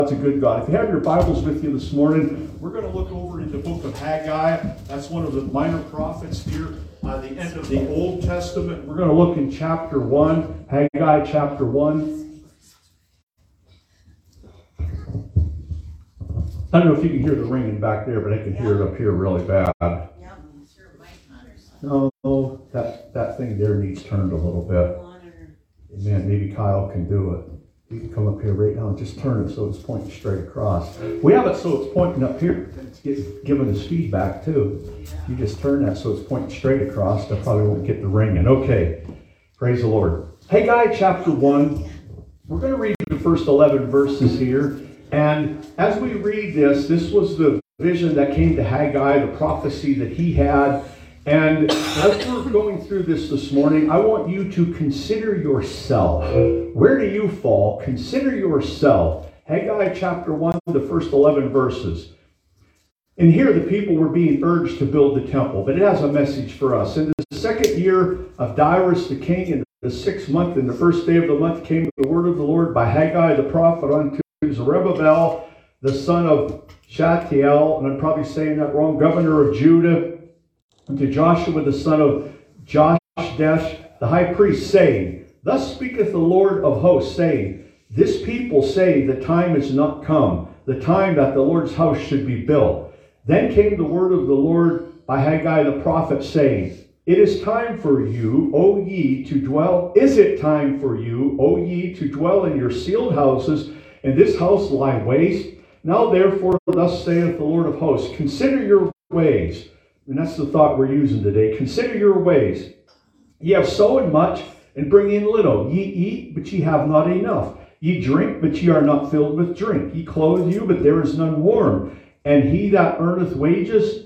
a good God. If you have your Bibles with you this morning, we're going to look over in the book of Haggai. That's one of the minor prophets here, the end of the Old Testament. We're going to look in chapter 1, Haggai chapter 1. I don't know if you can hear the ringing back there, but I can hear it up here really bad. No, that thing there needs turned a little bit. Man, maybe Kyle can do it. You can come up here right now and just turn it so it's pointing straight across. We have it so it's pointing up here. It's giving us feedback too. You just turn that so it's pointing straight across. That probably won't get the ringing. Okay, praise the Lord. Haggai chapter 1. We're going to read the first 11 verses here. And as we read this was the vision that came to Haggai, the prophecy that he had. And as we're going through this morning, I want you to consider yourself. Where do you fall? Consider yourself. Haggai chapter 1, the first 11 verses. And here the people were being urged to build the temple, but it has a message for us. In the second year of Darius the king, in the 6th month, in the first day of the month, came the word of the Lord by Haggai the prophet unto Zerubbabel, the son of Shealtiel, and I'm probably saying that wrong, governor of Judah, and to Joshua the son of Joshdesh, the high priest, saying, Thus speaketh the Lord of hosts, saying, This people say the time is not come, the time that the Lord's house should be built. Then came the word of the Lord by Haggai the prophet, saying, It is time for you, O ye, to dwell. Is it time for you, O ye, to dwell in your sealed houses, and this house lie waste? Now therefore, thus saith the Lord of hosts, Consider your ways. And that's the thought we're using today. Consider your ways. Ye have sown much, and bring in little. Ye eat, but ye have not enough. Ye drink, but ye are not filled with drink. Ye clothe you, but there is none warm. And he that earneth wages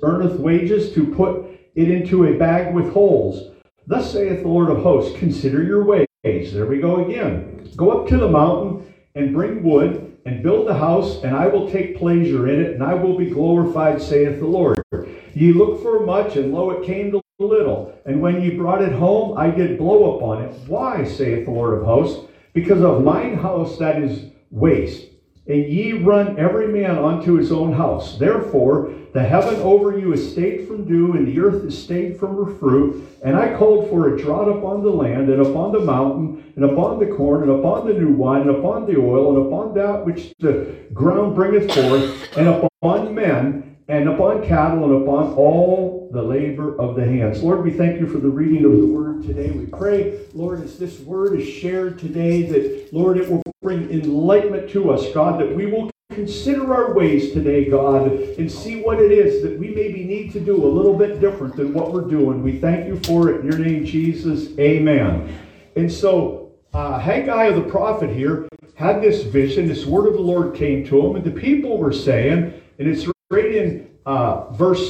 to put it into a bag with holes. Thus saith the Lord of hosts, Consider your ways. There we go again. Go up to the mountain, and bring wood, and build the house, and I will take pleasure in it, and I will be glorified, saith the Lord. Ye looked for much, and lo, it came to little. And when ye brought it home, I did blow upon it. Why, saith the Lord of hosts? Because of mine house that is waste. And ye run every man unto his own house. Therefore, the heaven over you is stayed from dew, and the earth is stayed from her fruit. And I called for a drought upon the land, and upon the mountain, and upon the corn, and upon the new wine, and upon the oil, and upon that which the ground bringeth forth, and upon men, and upon cattle, and upon all the labor of the hands. Lord, we thank you for the reading of the word today. We pray, Lord, as this word is shared today, that, Lord, it will bring enlightenment to us, God, that we will consider our ways today, God, and see what it is that we maybe need to do a little bit different than what we're doing. We thank you for it. In your name, Jesus, amen. And so, Haggai the prophet here had this vision. This word of the Lord came to him, and the people were saying, and it's right in verse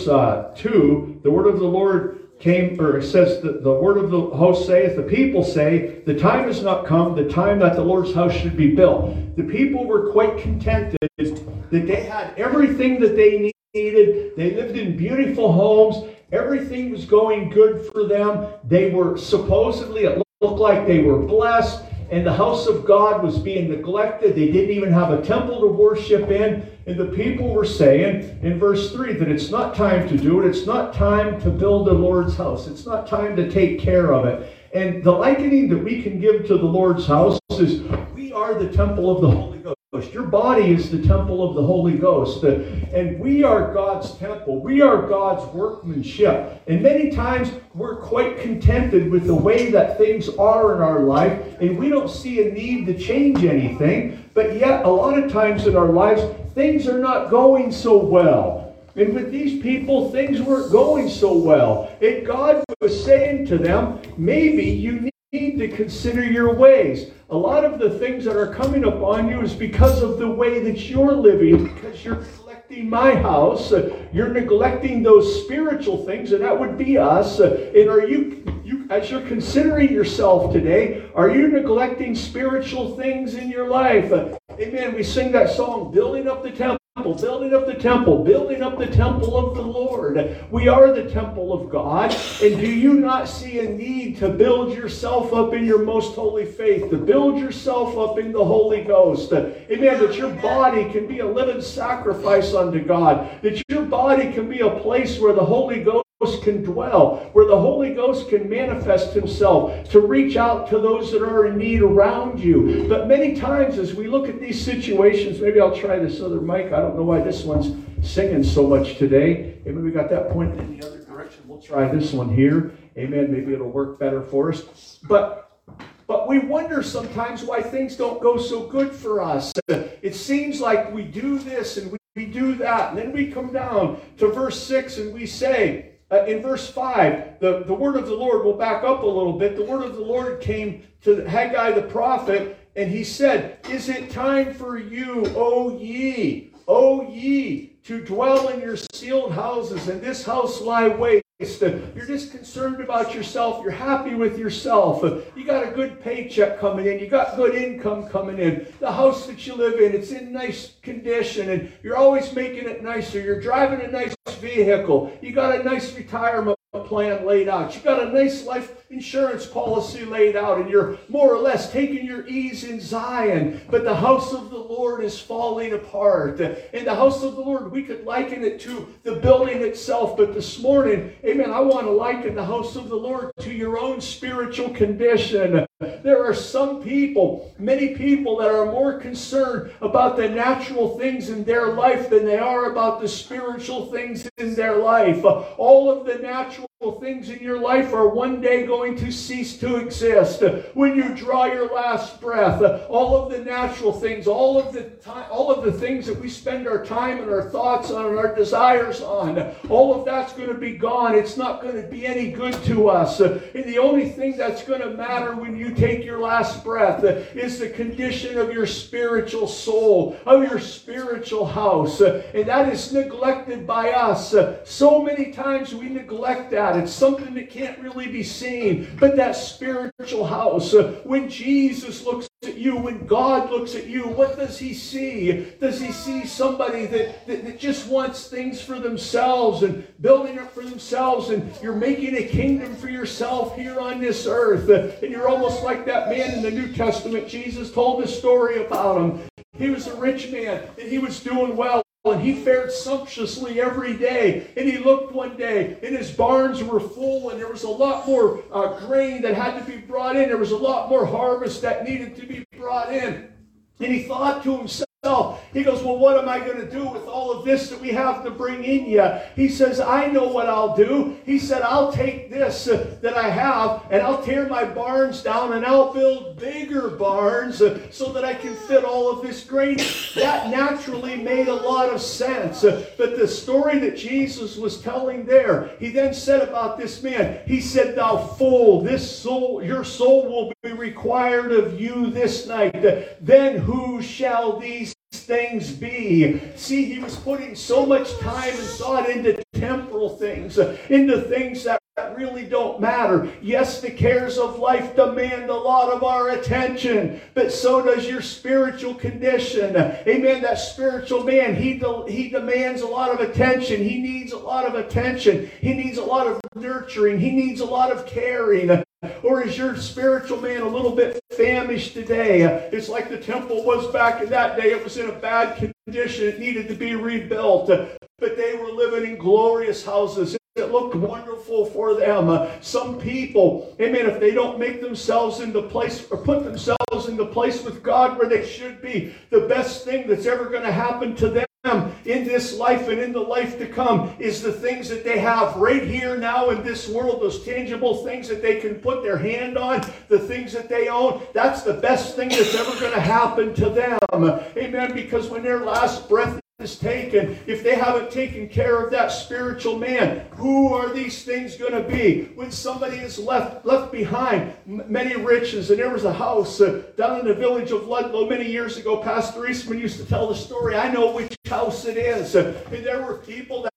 2, the word of the Lord came, or it says that the word of the host saith, the people say, the time is not come, the time that the Lord's house should be built. The people were quite contented that they had everything that they needed. They lived in beautiful homes. Everything was going good for them. They were supposedly, it looked like they were blessed. And the house of God was being neglected. They didn't even have a temple to worship in. And the people were saying in verse 3 that it's not time to do it. It's not time to build the Lord's house. It's not time to take care of it. And the likening that we can give to the Lord's house is we are the temple of the Holy Ghost. Your body is the temple of the Holy Ghost. And we are God's temple. We are God's workmanship. And many times we're quite contented with the way that things are in our life. And we don't see a need to change anything. But yet, a lot of times in our lives, things are not going so well. And with these people, things weren't going so well. And God was saying to them, maybe you need to consider your ways. A lot of the things that are coming upon you is because of the way that you're living, because you're neglecting my house, you're neglecting those spiritual things, and that would be us. And are you, as you're considering yourself today, are you neglecting spiritual things in your life? Amen. We sing that song, Building Up the Temple. building up the temple, building up the temple of the Lord. We are the temple of God. And do you not see a need to build yourself up in your most holy faith, to build yourself up in the Holy Ghost? Amen. That your body can be a living sacrifice unto God. That your body can be a place where the Holy Ghost can dwell, where the Holy Ghost can manifest himself to reach out to those that are in need around you. But many times as we look at these situations, maybe I'll try this other mic. I don't know why this one's singing so much today. Maybe we got that pointed in the other direction. We'll try this one here. Amen. Maybe it'll work better for us. But we wonder sometimes why things don't go so good for us. It seems like we do this and we do that. And then we come down to verse 6 and we say, in verse 5, the word of the Lord, we'll back up a little bit. The word of the Lord came to Haggai the prophet, and he said, "Is it time for you, O ye, to dwell in your sealed houses, and this house lie waste? You're just concerned about yourself. You're happy with yourself. You got a good paycheck coming in. You got good income coming in. The house that you live in, it's in nice condition, and you're always making it nicer. You're driving a nice vehicle. You got a nice retirement plan laid out. You got a nice life insurance policy laid out, and you're more or less taking your ease in Zion. But the house of the Lord is falling apart. And the house of the Lord, we could liken it to the building itself. But this morning, amen, I want to liken the house of the Lord to your own spiritual condition. There are some people, many people, that are more concerned about the natural things in their life than they are about the spiritual things in their life. All of the natural things in your life are one day going to cease to exist. When you draw your last breath, all of the natural things, all of the things that we spend our time and our thoughts on and our desires on, all of that's going to be gone. It's not going to be any good to us. And the only thing that's going to matter when you take your last breath is the condition of your spiritual soul, of your spiritual house. And that is neglected by us. So many times we neglect that. It's something that can't really be seen. But that spiritual house, when Jesus looks at you, when God looks at you, what does he see? Does he see somebody that just wants things for themselves and building up for themselves, and you're making a kingdom for yourself here on this earth? And you're almost like that man in the New Testament. Jesus told a story about him. He was a rich man and he was doing well. And he fared sumptuously every day. And he looked one day, and his barns were full, and there was a lot more grain that had to be brought in. There was a lot more harvest that needed to be brought in. And he thought to himself, he goes, well, what am I going to do with all of this that we have to bring in yet? He says, I know what I'll do. He said, I'll take this that I have, and I'll tear my barns down, and I'll build bigger barns so that I can fit all of this grain. That naturally made a lot of sense. But the story that Jesus was telling there, he then said about this man, he said, thou fool, your soul will be required of you this night. Then who shall these things be? See, he was putting so much time and thought into temporal things, into things that really don't matter. Yes, the cares of life demand a lot of our attention, but so does your spiritual condition. Amen. That spiritual man, he demands a lot of attention. He needs a lot of attention. He needs a lot of nurturing. He needs a lot of caring. Or is your spiritual man a little bit famished today? It's like the temple was back in that day. It was in a bad condition. It needed to be rebuilt. But they were living in glorious houses. It looked wonderful for them. Some people, amen, if they don't make themselves into place or put themselves into place with God where they should be, the best thing that's ever going to happen to them in this life and in the life to come is the things that they have right here now in this world, those tangible things that they can put their hand on, the things that they own. That's the best thing that's ever going to happen to them. Amen. Because when their last breath is taken, if they haven't taken care of that spiritual man, who are these things going to be? When somebody is left behind many riches, and there was a house down in the village of Ludlow many years ago. Pastor Eastman used to tell the story. I know which house it is. And there were people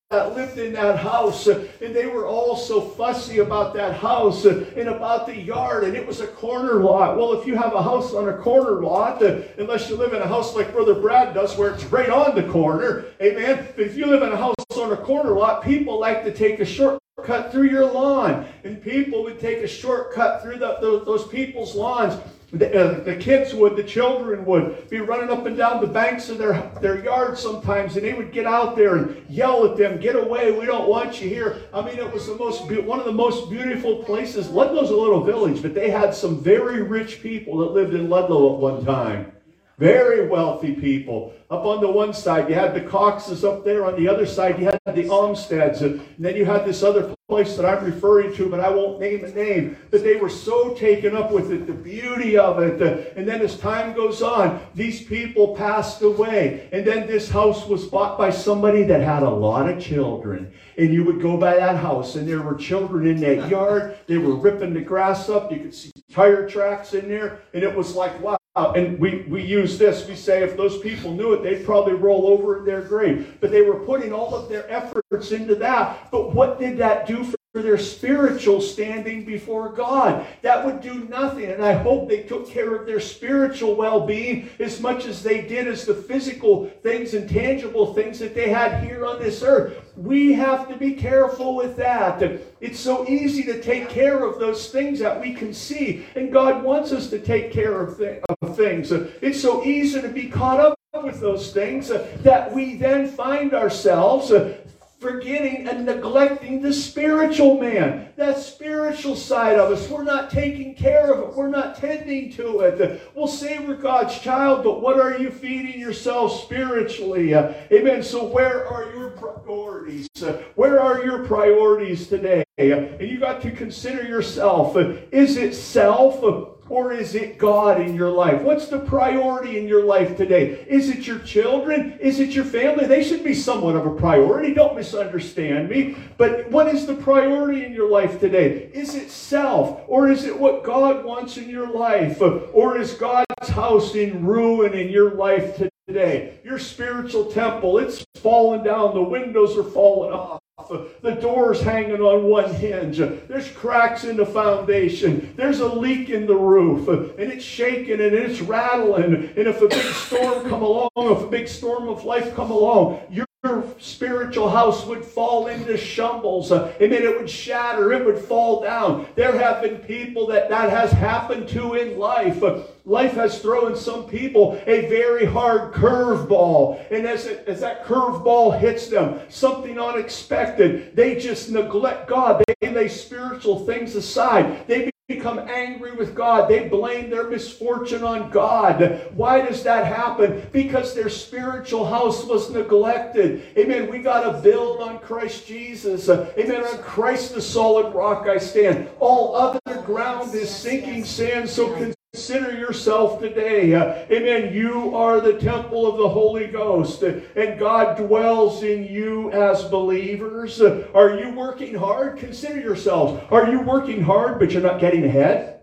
that lived in that house, and they were all so fussy about that house and about the yard, and it was a corner lot. Well, if you have a house on a corner lot, unless you live in a house like Brother Brad does where it's right on the corner, amen, but if you live in a house on a corner lot, people like to take a shortcut through your lawn, and people would take a shortcut through those people's lawns. The kids would, the children would be running up and down the banks of their yard sometimes, and they would get out there and yell at them, "Get away, we don't want you here." I mean, it was one of the most beautiful places. Ludlow's a little village, but they had some very rich people that lived in Ludlow at one time. Very wealthy people. Up on the one side, you had the Coxes up there. On the other side, you had the Olmsteads. And then you had this other place that I'm referring to, but I won't name a name. But they were so taken up with it, the beauty of it. And then as time goes on, these people passed away. And then this house was bought by somebody that had a lot of children. And you would go by that house, and there were children in that yard. They were ripping the grass up. You could see tire tracks in there. And it was like, wow. And we use this. We say if those people knew it, they'd probably roll over in their grave. But they were putting all of their efforts into that. But what did that do for their spiritual standing before God? That would do nothing. And I hope they took care of their spiritual well-being as much as they did as the physical things and tangible things that they had here on this earth. We have to be careful with that. It's so easy to take care of those things that we can see. And God wants us to take care of things. It's so easy to be caught up with those things that we then find ourselves forgetting and neglecting the spiritual man, that spiritual side of us. We're not taking care of it. We're not tending to it. We'll say we're God's child, but what are you feeding yourself spiritually? Amen. So where are your priorities? Where are your priorities today? And you got to consider yourself. Is it self? Or is it God in your life? What's the priority in your life today? Is it your children? Is it your family? They should be somewhat of a priority. Don't misunderstand me. But what is the priority in your life today? Is it self? Or is it what God wants in your life? Or is God's house in ruin in your life today? Your spiritual temple, it's fallen down. The windows are falling off. The door's hanging on one hinge. There's cracks in the foundation. There's a leak in the roof. And it's shaking and it's rattling. And if a big storm come along, if a big storm of life come along, your spiritual house would fall into shambles. And then it would shatter. It would fall down. There have been people that has happened to in life. Life has thrown some people a very hard curveball. And as that curveball hits them, something unexpected, they just neglect God. They lay spiritual things aside. They become angry with God. They blame their misfortune on God. Why does that happen? Because their spiritual house was neglected. Amen. We got to build on Christ Jesus. Amen. On Christ the solid rock I stand. All other ground is sinking sand. So consider yourself today. Amen. You are the temple of the Holy Ghost, and God dwells in you as believers. Are you working hard? Consider yourselves. Are you working hard, but you're not getting ahead?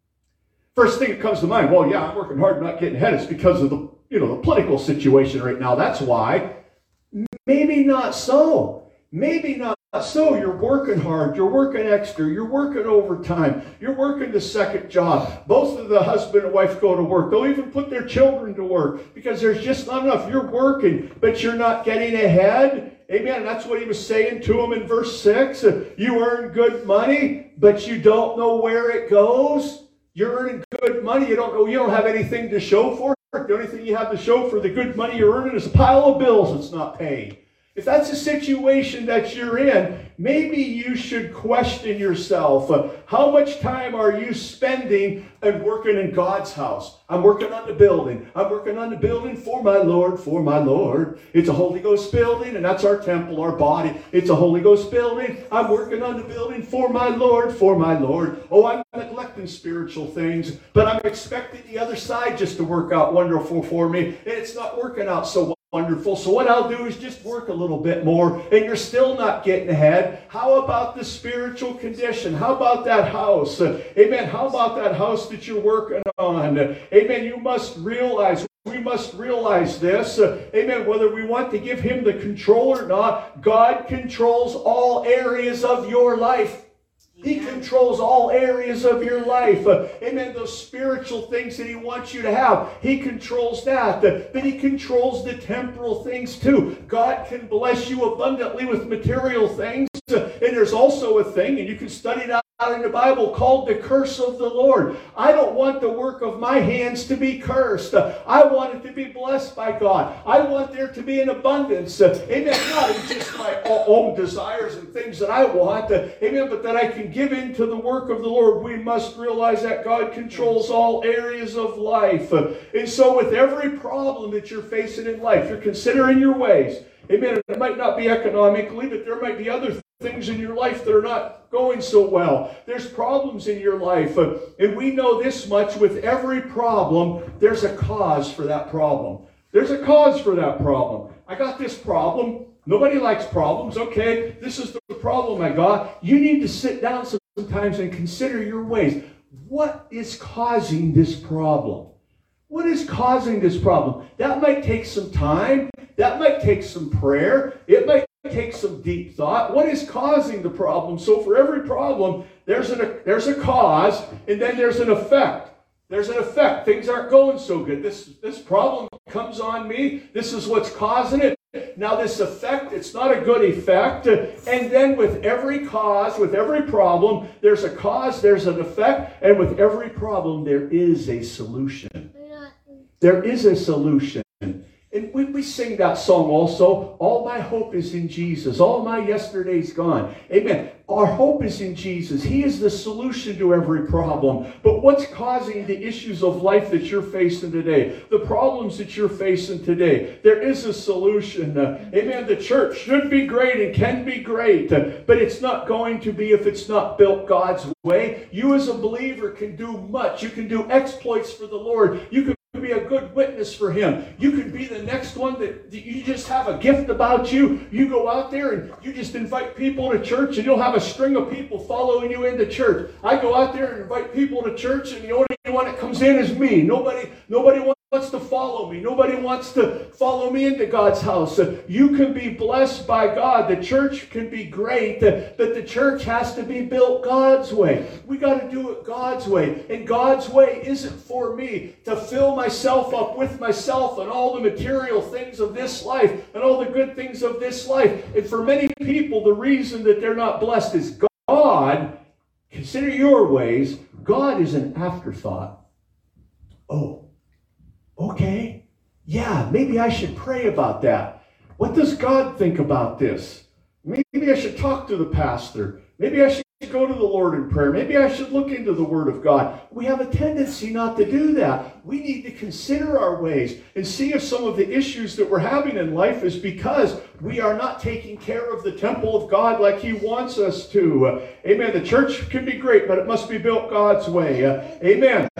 First thing that comes to mind, well, yeah, I'm working hard, but not getting ahead. It's because of the political situation right now. That's why. Maybe not so. Maybe not so. You're working hard. You're working extra. You're working overtime. You're working the second job. Both of the husband and wife go to work. They'll even put their children to work because there's just not enough. You're working, but you're not getting ahead. Amen. That's what he was saying to him in verse 6. You earn good money, but you don't know where it goes. You're earning good money. You don't have anything to show for it. The only thing you have to show for the good money you're earning is a pile of bills that's not paid. If that's the situation that you're in, maybe you should question yourself. How much time are you spending and working in God's house? I'm working on the building. I'm working on the building for my Lord, for my Lord. It's a Holy Ghost building, and that's our temple, our body. It's a Holy Ghost building. I'm working on the building for my Lord, for my Lord. Oh, I'm neglecting spiritual things, but I'm expecting the other side just to work out wonderful for me, and it's not working out so wonderful. So what I'll do is just work a little bit more, and you're still not getting ahead. How about the spiritual condition? How about that house? Amen. How about that house that you're working on? Amen. You must realize we must realize this. Amen. Whether we want to give him the control or not, God controls all areas of your life. He controls all areas of your life. Amen. Those spiritual things that he wants you to have, he controls that. But he controls the temporal things too. God can bless you abundantly with material things. And there's also a thing, and you can study it out in the Bible, called the curse of the Lord. I don't want the work of my hands to be cursed. I want it to be blessed by God. I want there to be an abundance. Amen. Not in just my own desires and things that I want. Amen. But that I can give into the work of the Lord. We must realize that God controls all areas of life. And so with every problem that you're facing in life, you're considering your ways. Amen. It might not be economically, but there might be other things in your life that are not going so well. There's problems in your life. And we know this much: with every problem, there's a cause for that problem. There's a cause for that problem. I got this problem. Nobody likes problems. Okay, this is the problem I got. You need to sit down sometimes and consider your ways. What is causing this problem? What is causing this problem? That might take some time. That might take some prayer. It might take some deep thought. What is causing the problem? So for every problem, there's a cause, and then there's an effect. There's an effect. Things aren't going so good. This problem comes on me. This is what's causing it. Now this effect, it's not a good effect. And then with every cause, with every problem, there's a cause, there's an effect. And with every problem, there is a solution. There is a solution. And we sing that song also, all my hope is in Jesus, all my yesterday's gone. Amen. Our hope is in Jesus. He is the solution to every problem. But what's causing the issues of life that you're facing today, the problems that you're facing today? There is a solution. Amen. The church should be great and can be great, but it's not going to be if it's not built God's way. You as a believer can do much. You can do exploits for the Lord. You can be a good witness for him. You could be the next one that you just have a gift about you. You go out there and you just invite people to church, and you'll have a string of people following you into church. I go out there and invite people to church, and the only one that comes in is me. Nobody wants to follow me. Nobody wants to follow me into God's house. You can be blessed by God. The church can be great, but the church has to be built God's way. We got to do it God's way. And God's way isn't for me to fill myself up with myself and all the material things of this life and all the good things of this life. And for many people, the reason that they're not blessed is God. Consider your ways. God is an afterthought. Oh, okay. Yeah, maybe I should pray about that. What does God think about this? Maybe I should talk to the pastor. Maybe I should go to the Lord in prayer. Maybe I should look into the Word of God. We have a tendency not to do that. We need to consider our ways and see if some of the issues that we're having in life is because we are not taking care of the temple of God like He wants us to. Amen. The church can be great, but it must be built God's way. Amen.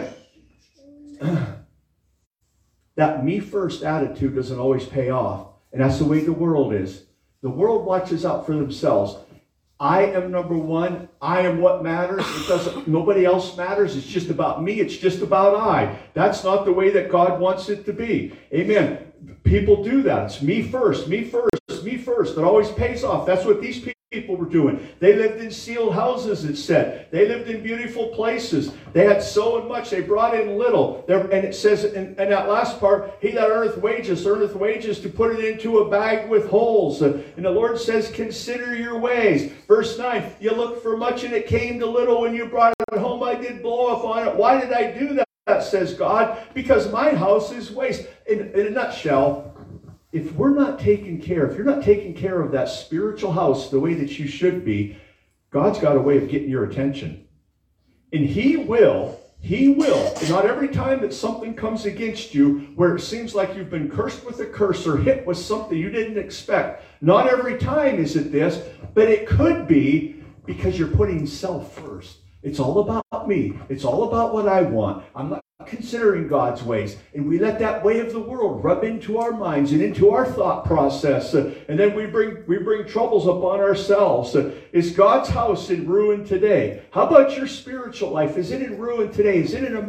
That me first attitude doesn't always pay off. And that's the way the world is. The world watches out for themselves. I am number one. I am what matters. Nobody else matters. It's just about me. It's just about I. That's not the way that God wants it to be. Amen. People do that. It's me first, me first, me first. It always pays off. That's what these people were doing. They lived in sealed houses, it said. They lived in beautiful places. They had so much. They brought in little. And it says in that last part, he that earneth wages to put it into a bag with holes. And the Lord says, consider your ways. Verse 9, you looked for much and it came to little. When you brought it home, I did blow up on it. Why did I do that, says God? Because my house is waste. In a nutshell, if we're not taking care, if you're not taking care of that spiritual house the way that you should be, God's got a way of getting your attention. And He will, and not every time that something comes against you where it seems like you've been cursed with a curse or hit with something you didn't expect, not every time is it this, but it could be because you're putting self first. It's all about me. It's all about what I want. I'm not considering God's ways. And we let that way of the world rub into our minds and into our thought process. And then we bring troubles upon ourselves. Is God's house in ruin today? How about your spiritual life? Is it in ruin today? Is it in a mess?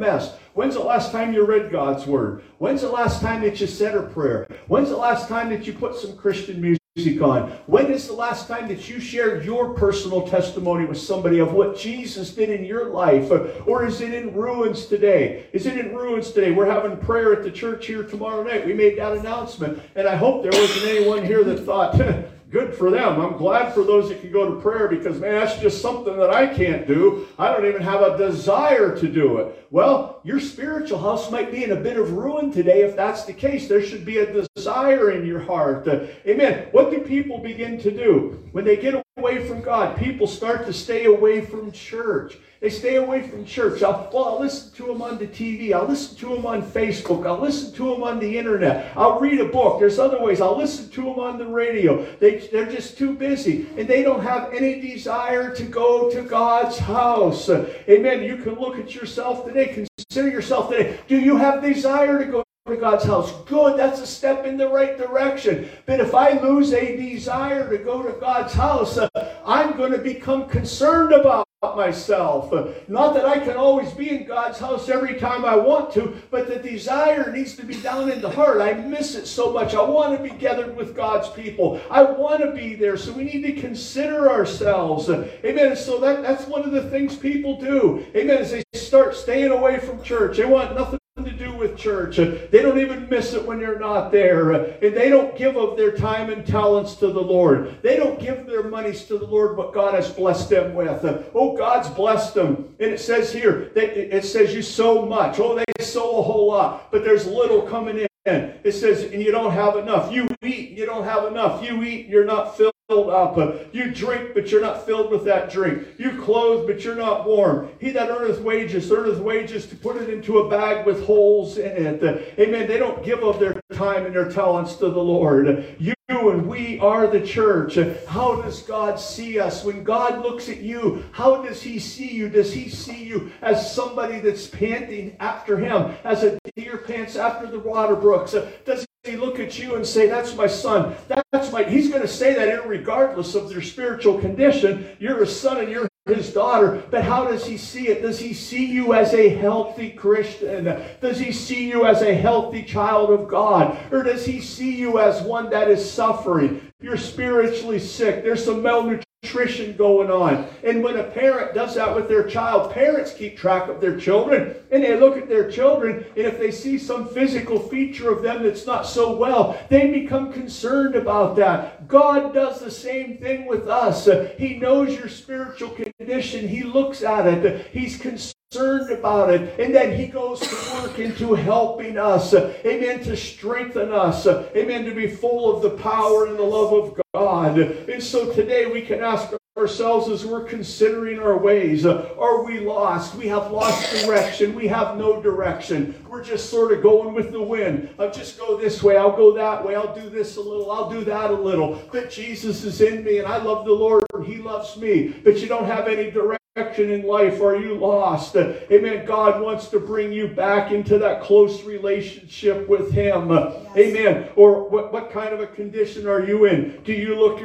When's the last time you read God's Word? When's the last time that you said a prayer? When's the last time that you put some Christian music on? When is the last time that you shared your personal testimony with somebody of what Jesus did in your life? Or is it in ruins today? Is it in ruins today? We're having prayer at the church here tomorrow night. We made that announcement. And I hope there wasn't anyone here that thought, good for them. I'm glad for those that can go to prayer because, man, that's just something that I can't do. I don't even have a desire to do it. Well, your spiritual house might be in a bit of ruin today. If that's the case, there should be a desire in your heart. Amen. What do people begin to do? When they get away from God, people start to stay away from church. They stay away from church. I'll listen to them on the TV. I'll listen to them on Facebook. I'll listen to them on the internet. I'll read a book. There's other ways. I'll listen to them on the radio. They're just too busy. And they don't have any desire to go to God's house. Amen. You can look at yourself today. Consider yourself today. Do you have desire to go to God's house? Good, that's a step in the right direction. But if I lose a desire to go to God's house, I'm going to become concerned about myself. Not that I can always be in God's house every time I want to, but the desire needs to be down in the heart. I miss it so much. I want to be gathered with God's people. I want to be there. So we need to consider ourselves. Amen. So that's one of the things people do. Amen. As they start staying away from church. They want nothing to do with church. They don't even miss it when they're not there. And they don't give of their time and talents to the Lord. They don't give their monies to the Lord what God has blessed them with. Oh, God's blessed them. And it says here, it says you sow much. Oh, they sow a whole lot, but there's little coming in. It says, and you don't have enough. You eat, you don't have enough. You eat, you're not filled up. You drink, but you're not filled with that drink. You clothe, but you're not warm. He that earneth wages to put it into a bag with holes in it. Amen. They don't give of their time and their talents to the Lord. You and we are the church. How does God see us? When God looks at you, how does He see you? Does He see you as somebody that's panting after Him, as a deer pants after the water brooks? Does He look at you and say, that's my son, He's going to say that regardless of their spiritual condition. You're His son and you're His daughter. But how does He see it? Does He see you as a healthy Christian? Does He see you as a healthy child of God? Or does He see you as one that is suffering? You're spiritually sick. There's some malnutrition going on. And when a parent does that with their child, parents keep track of their children, and they look at their children, and if they see some physical feature of them that's not so well, they become concerned about that. God does the same thing with us. He knows your spiritual condition. He looks at it. He's concerned about it, and then He goes to work into helping us, amen, to strengthen us, amen, to be full of the power and the love of God. And so today we can ask ourselves as we're considering our ways, are we lost? We have lost direction. We have no direction. We're just sort of going with the wind. I'll just go this way. I'll go that way. I'll do this a little. I'll do that a little. But Jesus is in me and I love the Lord and He loves me. But you don't have any direction in life. Are you lost? Amen. God wants to bring you back into that close relationship with Him. Yes. Amen. Or what kind of a condition are you in? Do you look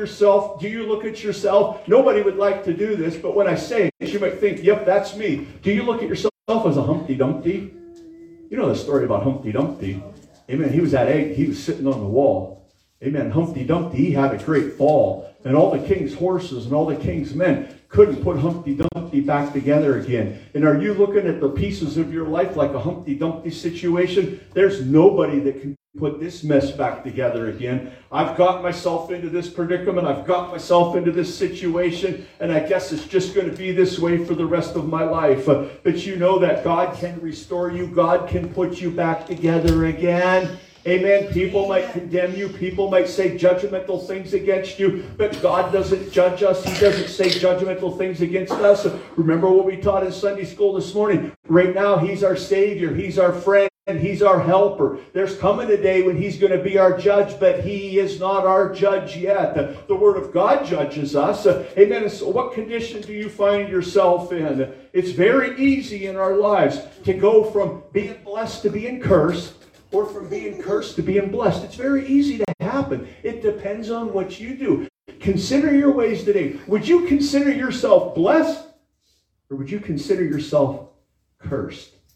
at yourself? Nobody would like to do this, but when I say it, you might think, yep, that's me. Do you look at yourself as a Humpty Dumpty? You know the story about Humpty Dumpty. Amen. He was sitting on the wall. Amen. Humpty Dumpty, he had a great fall. And all the king's horses and all the king's men couldn't put Humpty Dumpty back together again. And are you looking at the pieces of your life like a Humpty Dumpty situation? There's nobody that can put this mess back together again. I've got myself into this predicament. I've got myself into this situation, and I guess it's just going to be this way for the rest of my life. But you know that God can restore you. God can put you back together again. Amen. People might condemn you. People might say judgmental things against you, but God doesn't judge us. He doesn't say judgmental things against us. Remember what we taught in Sunday school this morning. Right now, He's our Savior. He's our friend. And He's our helper. There's coming a day when He's going to be our judge, but He is not our judge yet. The Word of God judges us. Amen. So what condition do you find yourself in? It's very easy in our lives to go from being blessed to being cursed, or from being cursed to being blessed. It's very easy to happen. It depends on what you do. Consider your ways today. Would you consider yourself blessed, or would you consider yourself cursed?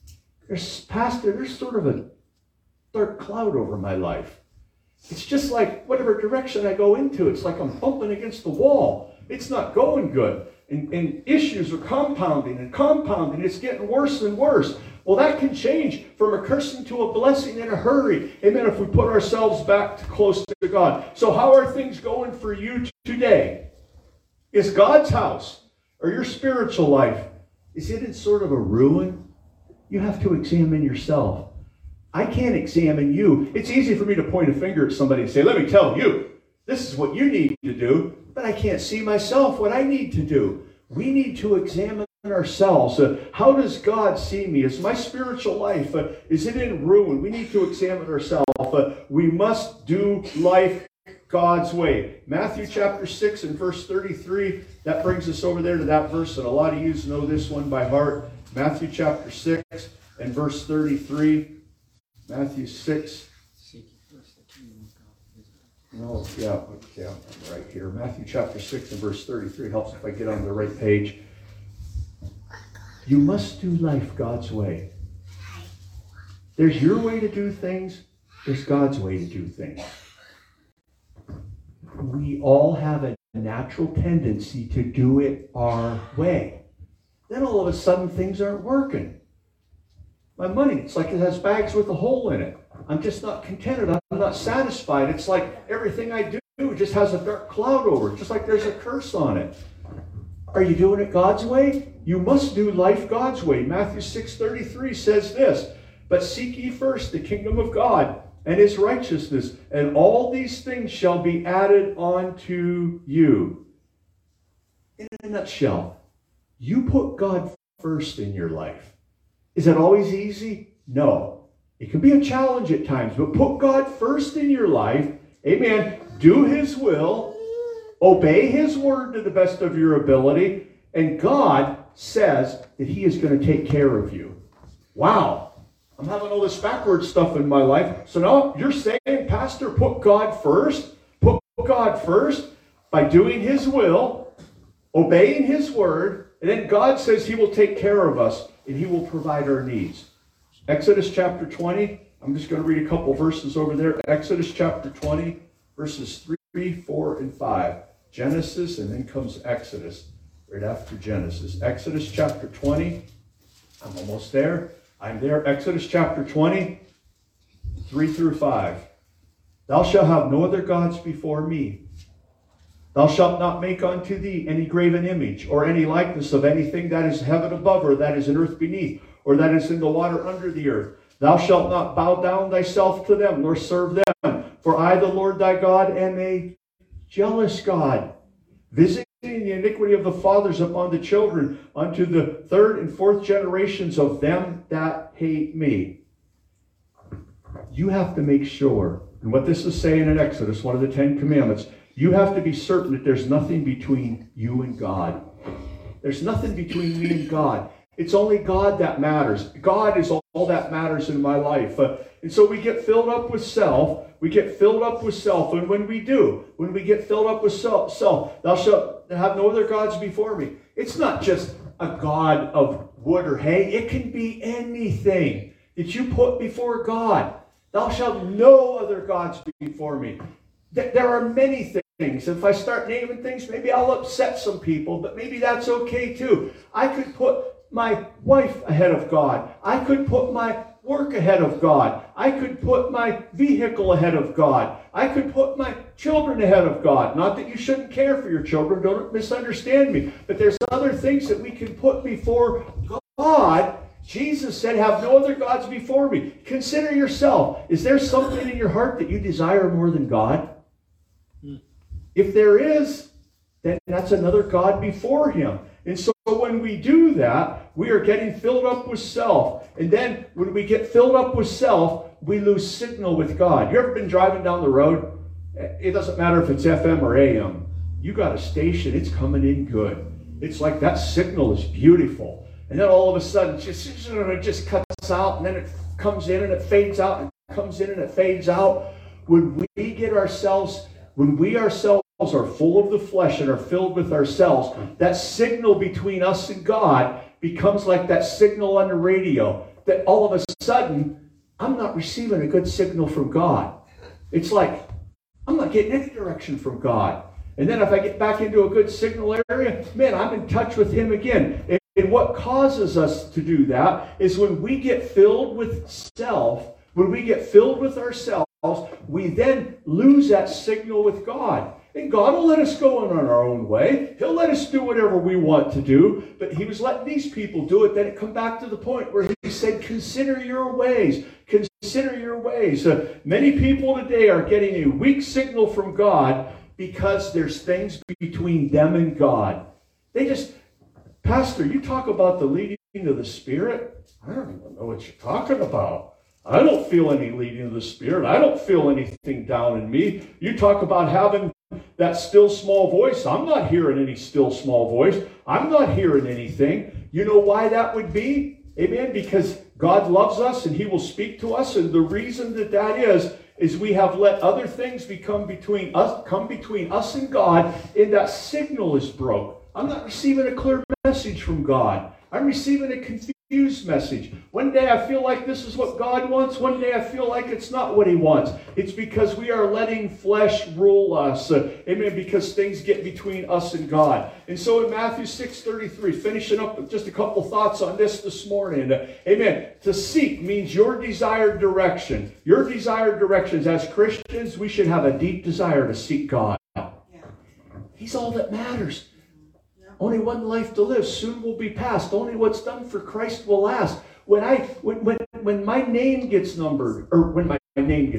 Pastor, there's sort of a dark cloud over my life. It's just like whatever direction I go into, it's like I'm bumping against the wall. It's not going good. And issues are compounding and compounding. It's getting worse and worse. Well, that can change from a cursing to a blessing in a hurry. Amen. If we put ourselves back close to God. So how are things going for you today? Is God's house or your spiritual life, is it in sort of a ruin? You have to examine yourself. I can't examine you. It's easy for me to point a finger at somebody and say, let me tell you, this is what you need to do. But I can't see myself what I need to do. We need to examine ourselves. How does God see me? Is my spiritual life, is it in ruin? We need to examine ourselves. We must do life God's way. Matthew chapter 6 and verse 33, that brings us over there to that verse, and a lot of you know this one by heart. Matthew chapter 6 and verse 33. Matthew 6. No, yeah, okay, I'm right here. Matthew chapter 6 and verse 33 helps if I get on the right page. You must do life God's way. There's your way to do things. There's God's way to do things. We all have a natural tendency to do it our way. Then all of a sudden things aren't working. My money, it's like it has bags with a hole in it. I'm just not contented. I'm not satisfied. It's like everything I do just has a dark cloud over it, just like there's a curse on it. Are you doing it God's way? You must do life God's way. Matthew 6:33 says this, but seek ye first the kingdom of God and his righteousness, and all these things shall be added unto you. In a nutshell, you put God first in your life. Is that always easy? No. It can be a challenge at times, but put God first in your life. Amen. Do his will. Obey his word to the best of your ability. And God says that he is going to take care of you. Wow. I'm having all this backward stuff in my life. So now you're saying, Pastor, put God first. Put God first by doing his will, obeying his word, and then God says he will take care of us and he will provide our needs. Exodus chapter 20, I'm just going to read a couple verses over there. Exodus chapter 20, verses 3, 4, and 5. Genesis, and then comes Exodus, right after Genesis. Exodus chapter 20, I'm almost there. I'm there. Exodus chapter 20, 3 through 5. Thou shalt have no other gods before me. Thou shalt not make unto thee any graven image, or any likeness of anything that is heaven above, or that is in earth beneath, or that is in the water under the earth. Thou shalt not bow down thyself to them, nor serve them. For I, the Lord thy God, am a jealous God, visiting the iniquity of the fathers upon the children, unto the third and fourth generations of them that hate me. You have to make sure, and what this is saying in Exodus, one of the 10 commandments, you have to be certain that there's nothing between you and God. There's nothing between me and God. It's only God that matters. God is all that matters in my life. And so we get filled up with self. We get filled up with self. And when we get filled up with self, thou shalt have no other gods before me. It's not just a god of wood or hay. It can be anything that you put before God. Thou shalt no other gods before me. There are many things. If I start naming things, maybe I'll upset some people, but maybe that's okay too. I could put my wife ahead of God. I could put my work ahead of God. I could put my vehicle ahead of God. I could put my children ahead of God. Not that you shouldn't care for your children. Don't misunderstand me. But there's other things that we can put before God. Jesus said, have no other gods before me. Consider yourself. Is there something in your heart that you desire more than God? If there is, then that's another God before him. And so when we do that, we are getting filled up with self. And then when we get filled up with self, we lose signal with God. You ever been driving down the road? It doesn't matter if it's FM or AM. You got a station, it's coming in good. It's like that signal is beautiful. And then all of a sudden, it just cuts out, and then it comes in and it fades out, and it comes in and it fades out. When we ourselves are full of the flesh and are filled with ourselves, that signal between us and God becomes like that signal on the radio. that all of a sudden, I'm not receiving a good signal from God. It's like, I'm not getting any direction from God. And then if I get back into a good signal area, man, I'm in touch with Him again. And what causes us to do that is when we get filled with self, when we get filled with ourselves, we then lose that signal with God. And God will let us go on our own way. He'll let us do whatever we want to do. But He was letting these people do it. Then it come back to the point where He said, consider your ways. Consider your ways. Many people today are getting a weak signal from God because there's things between them and God. They just, Pastor, you talk about the leading of the Spirit? I don't even know what you're talking about. I don't feel any leading of the Spirit. I don't feel anything down in me. You talk about having that still small voice. I'm not hearing any still small voice. I'm not hearing anything. You know why that would be? Amen? Because God loves us and He will speak to us. And the reason that is we have let other things come between us and God, and that signal is broke. I'm not receiving a clear message from God. I'm receiving a confused message. One day I feel like this is what God wants. One day I feel like it's not what He wants. It's because we are letting flesh rule us. Amen. Because things get between us and God. And so in Matthew 6:33, finishing up with just a couple thoughts on this morning. Amen. To seek means your desired direction. Your desired directions. As Christians, we should have a deep desire to seek God. Yeah. He's all that matters. Only one life to live. Soon will be past. Only what's done for Christ will last. When my name gets numbered, or when my name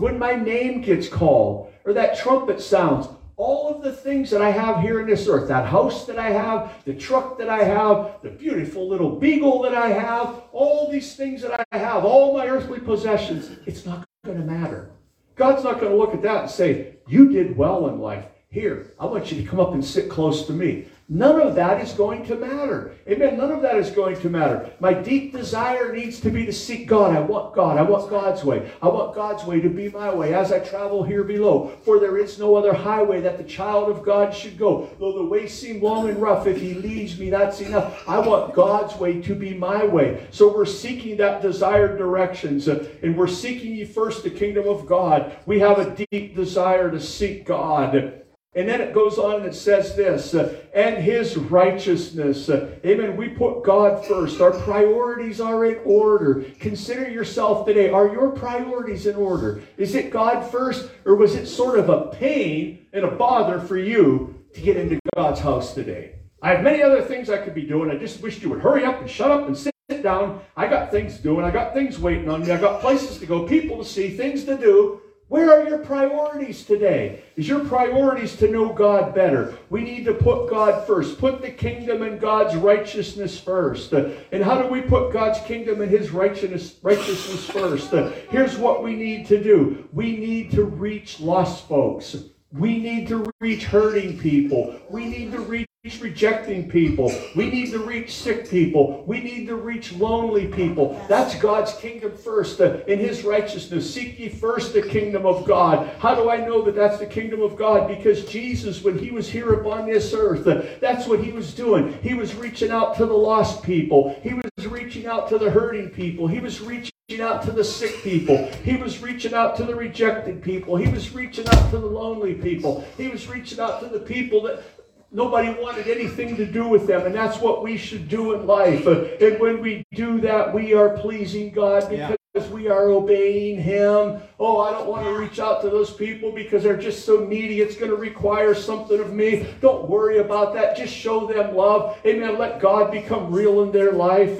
gets called, or that trumpet sounds, all of the things that I have here in this earth, that house that I have, the truck that I have, the beautiful little beagle that I have, all these things that I have, all my earthly possessions, it's not going to matter. God's not going to look at that and say, you did well in life. Here, I want you to come up and sit close to me. None of that is going to matter. Amen. None of that is going to matter. My deep desire needs to be to seek God. I want God. I want God's way. I want God's way to be my way as I travel here below. For there is no other highway that the child of God should go. Though the way seem long and rough, if He leads me, that's enough. I want God's way to be my way. So we're seeking that desired directions. And we're seeking ye first the kingdom of God. We have a deep desire to seek God. And then it goes on and it says this, and His righteousness. Amen. We put God first. Our priorities are in order. Consider yourself today. Are your priorities in order? Is it God first, or was it sort of a pain and a bother for you to get into God's house today? I have many other things I could be doing. I just wished you would hurry up and shut up and sit down. I got things doing. I got things waiting on me. I got places to go, people to see, things to do. Where are your priorities today? Is your priorities to know God better? We need to put God first. Put the kingdom and God's righteousness first. And how do we put God's kingdom and His righteousness first? Here's what we need to do. We need to reach lost folks. We need to reach hurting people. We need to reach rejecting people. We need to reach sick people. We need to reach lonely people. That's God's kingdom first, in His righteousness. Seek ye first the kingdom of God. How do I know that that's the kingdom of God? Because Jesus, when He was here upon this earth, that's what He was doing. He was reaching out to the lost people. He was reaching out to the hurting people. He was reaching out to the sick people. He was reaching out to the rejected people. He was reaching out to the lonely people. He was reaching out to the people that nobody wanted anything to do with them. And that's what we should do in life. And when we do that, we are pleasing God because we are obeying Him. Oh, I don't want to reach out to those people because they're just so needy. It's going to require something of me. Don't worry about that. Just show them love. Amen. Let God become real in their life.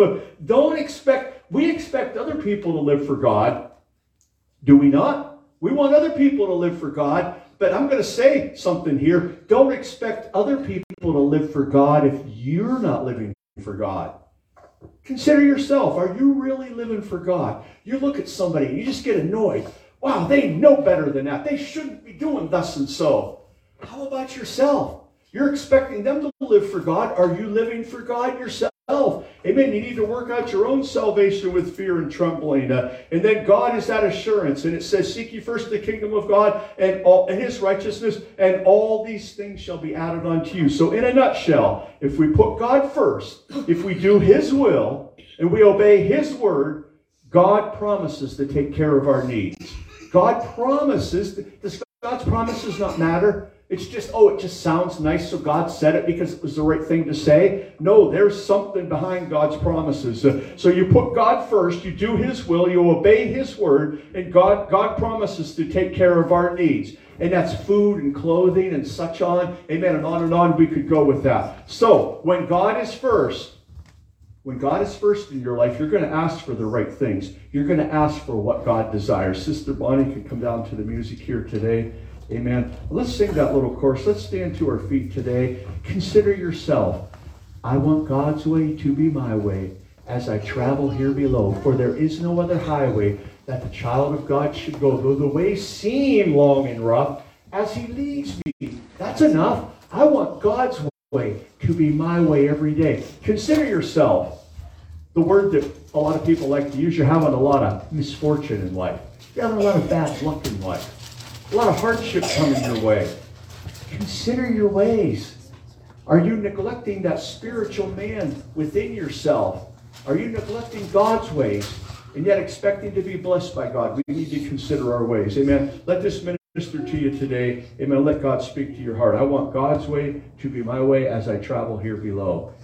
We expect other people to live for God. Do we not? We want other people to live for God. But I'm going to say something here. Don't expect other people to live for God if you're not living for God. Consider yourself. Are you really living for God? You look at somebody and you just get annoyed. Wow, they know better than that. They shouldn't be doing thus and so. How about yourself? You're expecting them to live for God. Are you living for God yourself? Amen. You need to work out your own salvation with fear and trembling. And then God is that assurance. And it says, seek ye first the kingdom of God and his righteousness, and all these things shall be added unto you. So in a nutshell, if we put God first, if we do his will, and we obey his word, God promises to take care of our needs. God promises. Does God's promises not matter? It's just, it just sounds nice, so God said it because it was the right thing to say. No, there's something behind God's promises. So you put God first, you do his will, you obey his word, and God promises to take care of our needs. And that's food and clothing and such on. Amen. And on we could go with that. So when God is first in your life, you're going to ask for the right things. You're going to ask for what God desires. Sister Bonnie can come down to the music here today. Amen. Let's sing that little chorus. Let's stand to our feet today. Consider yourself. I want God's way to be my way as I travel here below. For there is no other highway that the child of God should go. Though the way seem long and rough, as he leads me. That's enough. I want God's way to be my way every day. Consider yourself. The word that a lot of people like to use, you're having a lot of misfortune in life. You're having a lot of bad luck in life. A lot of hardship coming your way. Consider your ways. Are you neglecting that spiritual man within yourself? Are you neglecting God's ways and yet expecting to be blessed by God? We need to consider our ways. Amen. Let this minister to you today. Amen. Let God speak to your heart. I want God's way to be my way as I travel here below.